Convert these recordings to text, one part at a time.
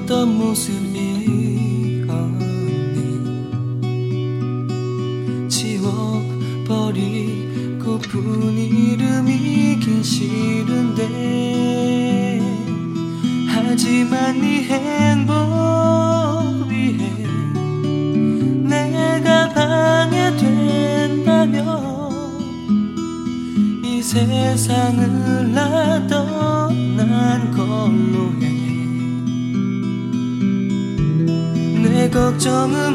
어떤 모습이었니. 지워버리고픈 이름이긴 싫은데, 하지만 네 행복 위해 내가 방해된다면 이 세상을 나 떠난 걸로 해. 내 걱정은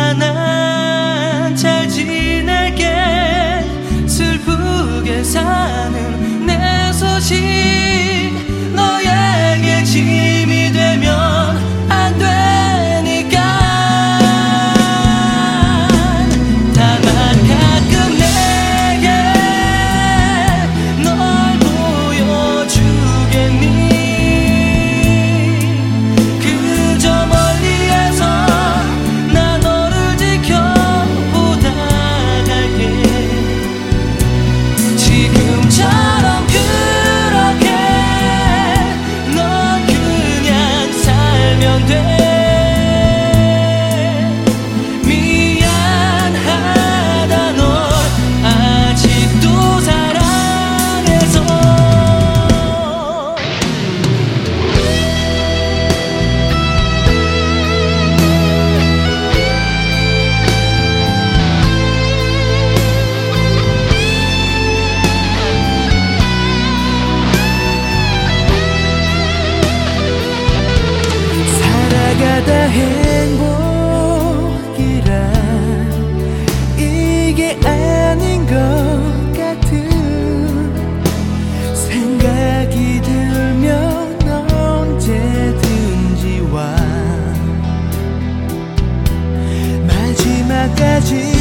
많아 잘 지낼게. 슬프게 사는 내 소식 너에게 짐이 되면 안 되니까. 다만 가끔 내게 널 보여주겠니. 그저 멀리에서 나 너를 지켜보다 갈게. 지금처럼 그렇게 넌 그냥 살면 돼. 미안하다 널 아직도 사랑해서. 살아가다 행복이란 이게 아닌 것 같은 생각이 들면 언제든지 와. 마지막까지